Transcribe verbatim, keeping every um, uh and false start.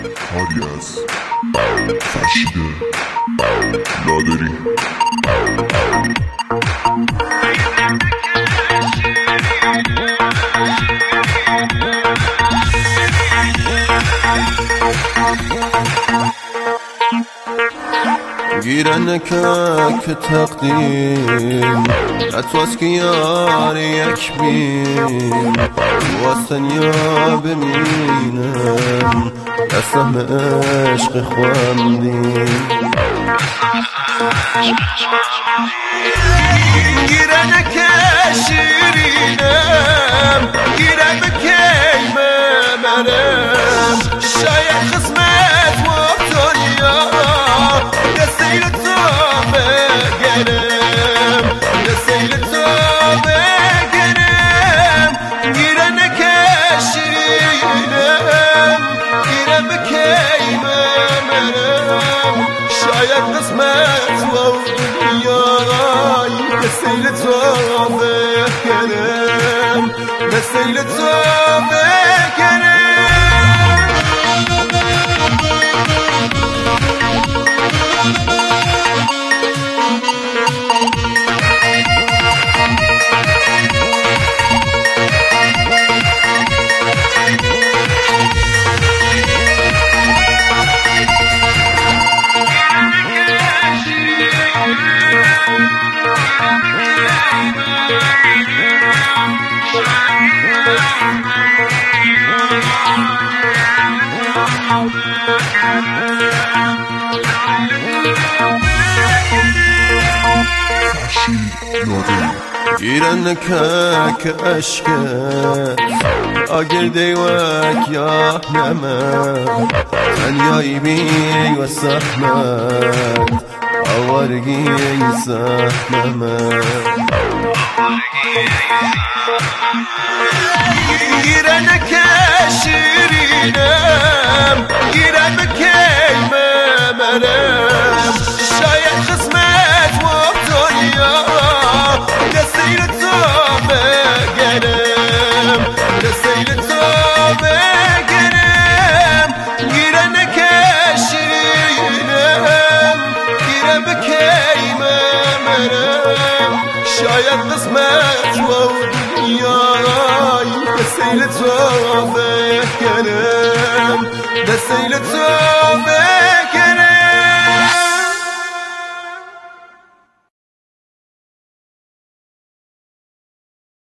کاری از فرشیده لادری. گیرن که تقدیم اتواس که یار یک بین واسن یا ببینم دستم عشق خواندیم. گیرن که شیرینم گیرن که ببرم شاید قسمت و دنیا سیل تو بگرم سیل تو بگرم گیرن که شیرینم گیرم که ببرم شاید قسمت و دنیای سیل تو بگرم سیل تو بگرم. گیرن که که عشقه آگر دیوک یا نمه تنیایی بی و سحمت آوارگی سحمه. گیرن که شیرینم گیرن که ببرم شاید قسمت و دنیا سیل تو بگرم سیل تو بگرم گیرن که شیرینم گیرم که ببرم شاید قسمت و دنیای سیل تو بگرم سیل تو بگرم.